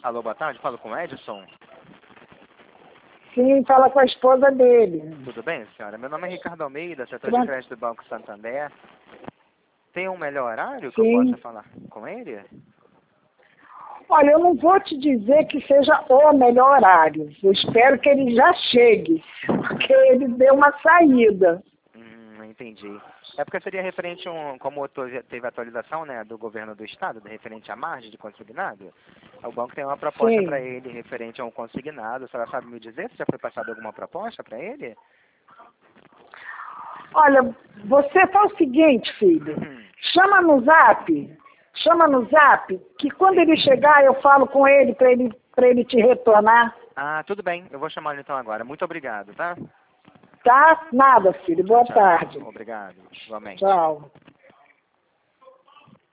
Alô, boa tarde, falo com o Edson. Sim, fala com a esposa dele. Tudo bem, senhora? Meu nome é Ricardo Almeida, setor de crédito do Banco Santander. Tem um melhor horário que eu Sim. possa falar com ele? Olha, eu não vou te dizer que seja o melhor horário. Eu espero que ele já chegue, porque ele deu uma saída. Entendi. É porque seria referente como teve atualização, né, do governo do estado, referente à margem de consignado. O banco tem uma proposta para ele referente a um consignado. A senhora sabe me dizer se já foi passada alguma proposta para ele? Olha, você faz o seguinte, filho. Chama no Zap, que quando ele chegar eu falo com ele para ele te retornar. Ah, tudo bem. Eu vou chamar ele então agora. Muito obrigado, tá? Tá? Nada, filho. Boa tarde. Obrigado. Igualmente. Tchau.